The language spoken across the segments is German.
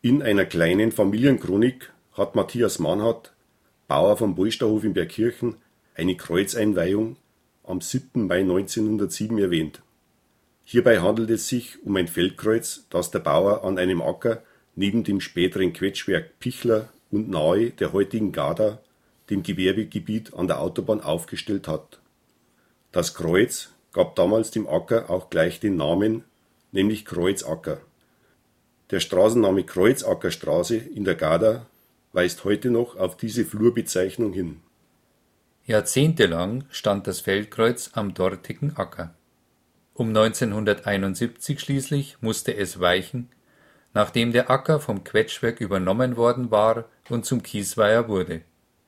In einer kleinen Familienchronik hat Matthias Mannhardt, Bauer vom Bolsterhof in Bergkirchen, eine Kreuzeinweihung am 7. Mai 1907 erwähnt. Hierbei handelt es sich um ein Feldkreuz, das der Bauer an einem Acker neben dem späteren Quetschwerk Pichler und nahe der heutigen Garda, dem Gewerbegebiet an der Autobahn, aufgestellt hat. Das Kreuz gab damals dem Acker auch gleich den Namen, nämlich Kreuzacker. Der Straßenname Kreuzackerstraße in der Garda weist heute noch auf diese Flurbezeichnung hin. Jahrzehntelang stand das Feldkreuz am dortigen Acker. Um 1971 schließlich musste es weichen, nachdem der Acker vom Quetschwerk übernommen worden war und zum Kiesweiher wurde.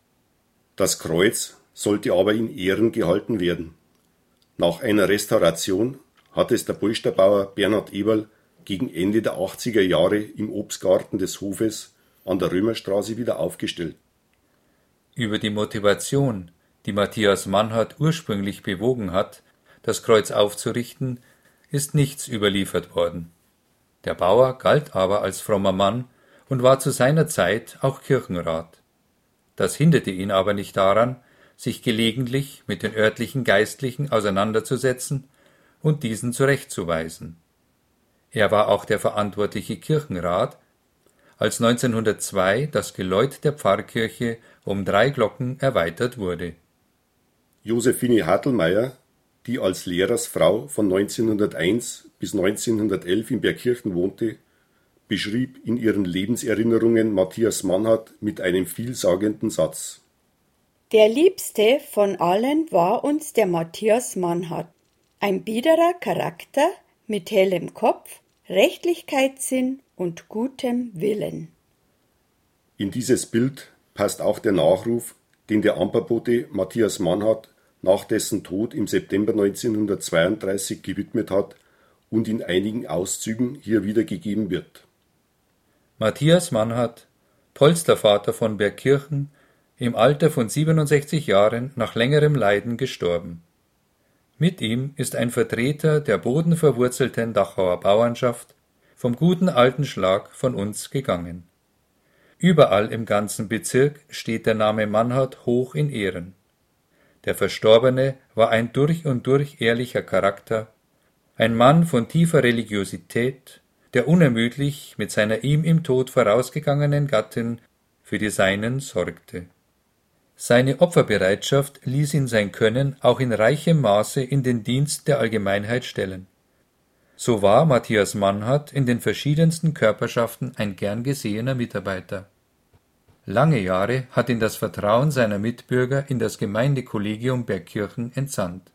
Das Kreuz sollte aber in Ehren gehalten werden. Nach einer Restauration hat es der Polsterbauer Bernhard Eberl gegen Ende der 80er Jahre im Obstgarten des Hofes an der Römerstraße wieder aufgestellt. Über die Motivation, die Matthias Mannhardt ursprünglich bewogen hat, das Kreuz aufzurichten, ist nichts überliefert worden. Der Bauer galt aber als frommer Mann und war zu seiner Zeit auch Kirchenrat. Das hinderte ihn aber nicht daran, sich gelegentlich mit den örtlichen Geistlichen auseinanderzusetzen und diesen zurechtzuweisen. Er war auch der verantwortliche Kirchenrat, als 1902 das Geläut der Pfarrkirche um 3 Glocken erweitert wurde. Josephine Hartelmeier, die als Lehrersfrau von 1901 bis 1911 in Bergkirchen wohnte, beschrieb in ihren Lebenserinnerungen Matthias Mannhardt mit einem vielsagenden Satz. Der liebste von allen war uns der Matthias Mannhardt. Ein biederer Charakter mit hellem Kopf, Rechtlichkeitssinn und gutem Willen. In dieses Bild passt auch der Nachruf, den der Amperbote Matthias Mannhardt nach dessen Tod im September 1932 gewidmet hat und in einigen Auszügen hier wiedergegeben wird. Matthias Mannhardt, Polstervater von Bergkirchen, im Alter von 67 Jahren nach längerem Leiden gestorben. Mit ihm ist ein Vertreter der bodenverwurzelten Dachauer Bauernschaft vom guten alten Schlag von uns gegangen. Überall im ganzen Bezirk steht der Name Mannhardt hoch in Ehren. Der Verstorbene war ein durch und durch ehrlicher Charakter, ein Mann von tiefer Religiosität, der unermüdlich mit seiner ihm im Tod vorausgegangenen Gattin für die Seinen sorgte. Seine Opferbereitschaft ließ ihn sein Können auch in reichem Maße in den Dienst der Allgemeinheit stellen. So war Matthias Mannhardt in den verschiedensten Körperschaften ein gern gesehener Mitarbeiter. Lange Jahre hat ihn das Vertrauen seiner Mitbürger in das Gemeindekollegium Bergkirchen entsandt.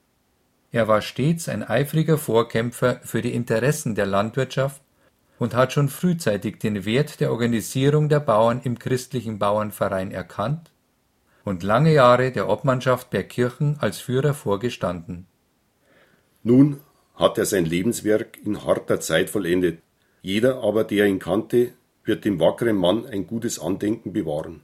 Er war stets ein eifriger Vorkämpfer für die Interessen der Landwirtschaft und hat schon frühzeitig den Wert der Organisierung der Bauern im christlichen Bauernverein erkannt und lange Jahre der Obmannschaft Bergkirchen als Führer vorgestanden. Nun hat er sein Lebenswerk in harter Zeit vollendet. Jeder aber, der ihn kannte, wird dem wackeren Mann ein gutes Andenken bewahren.